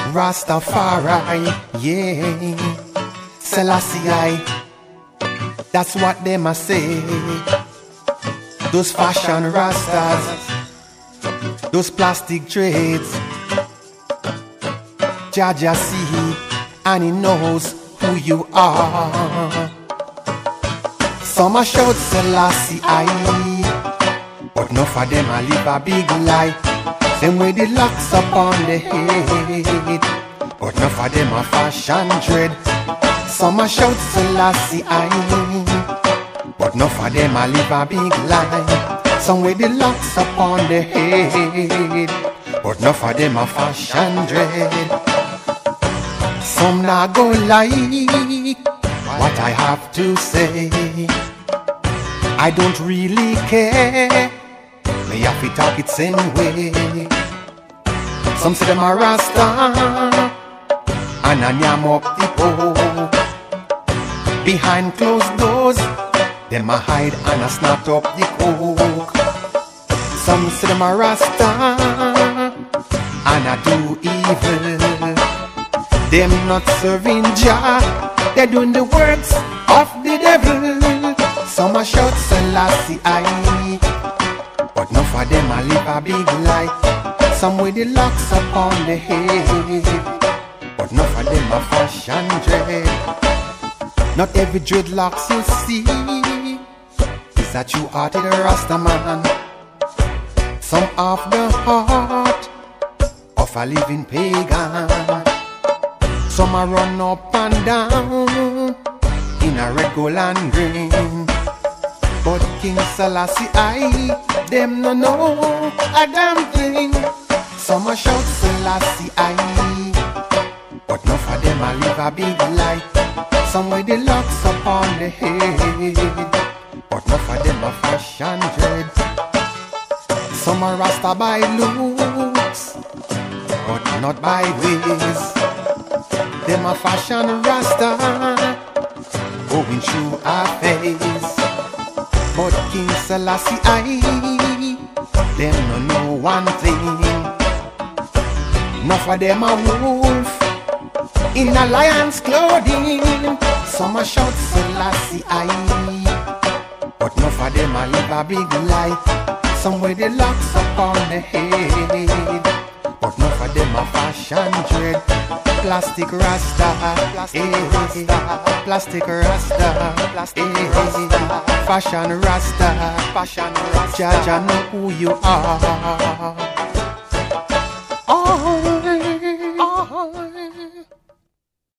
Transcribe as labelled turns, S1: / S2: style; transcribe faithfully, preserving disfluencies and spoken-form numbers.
S1: Rastafari, yeah. Selassie I, that's what them a say. Those fashion rastas, those plastic trades. Jaja see and he knows who you are. Some a shout Selassie I, but no for them a live a big lie. Them with the locks up on the head, but no for them a fashion dread. Some a shout Selassie I, but no for them a live a big lie. Some with the locks up on the head, but no for them a fashion dread. Some not go like what I have to say. I don't really care. Me have to talk it same way. Some say them a rasta and a yam up the pole. Behind closed doors, them a hide and a snap up the coke. Some say them a rasta and a do evil. Them not serving Jah, they doing the works of the devil. Some a shout Selassie I, but none for them a live a big lie. Some with the locks up on the head, but none for them a fashion dread. Not every dreadlocks you see is a true-hearted Rasta man. Some of the heart of a living pagan. Some a run up and down in a red, gold and green. But King Selassie I, them no know a damn thing. Some a shout Selassie I, but none for them a live a big lie. Some with the locks up on the head, but none for them a fashion dread. Some a Rasta by looks, but not by ways. Them a fashion Rasta, going through a phase. But King Selassie I, them no know one thing. Enough of them a wolf in a lion's clothing. Some a shout Selassie I, but enough of them a live a big lie. Some with the locks up on the head, but enough of them a fashion dread. Plastic Rasta, plastic Rasta, plastic Rasta, plastic Rasta, fashion Rasta, fashion Rasta. Jah Jah know who you are.